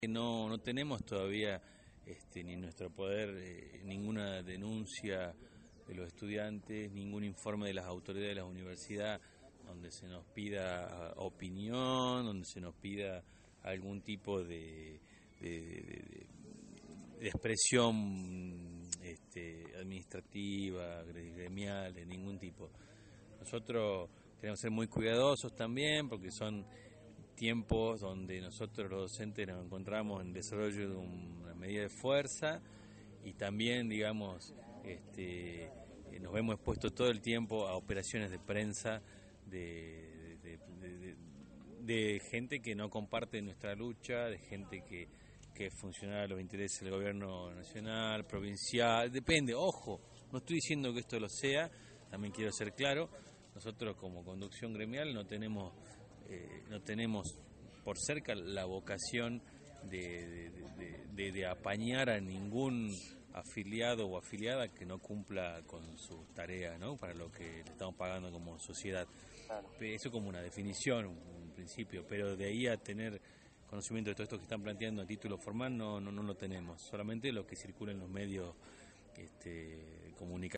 No tenemos todavía ni en nuestro poder ninguna denuncia de los estudiantes, ningún informe de las autoridades de la universidad donde se nos pida opinión, donde se nos pida algún tipo de expresión administrativa, gremial, de ningún tipo. Nosotros tenemos que ser muy cuidadosos también porque son tiempos donde nosotros los docentes nos encontramos en desarrollo de una medida de fuerza y también, digamos, nos vemos expuestos todo el tiempo a operaciones de prensa de gente que no comparte nuestra lucha, de gente que es funcionaria de los intereses del gobierno nacional, provincial, depende, ojo, no estoy diciendo que esto lo sea, también quiero ser claro, nosotros como conducción gremial no tenemos por cerca la vocación de apañar a ningún afiliado o afiliada que no cumpla con sus tareas, ¿no? Para lo que le estamos pagando como sociedad. Claro. Eso como una definición, un principio, pero de ahí a tener conocimiento de todo esto que están planteando a título formal no lo tenemos, solamente lo que circula en los medios comunicativos.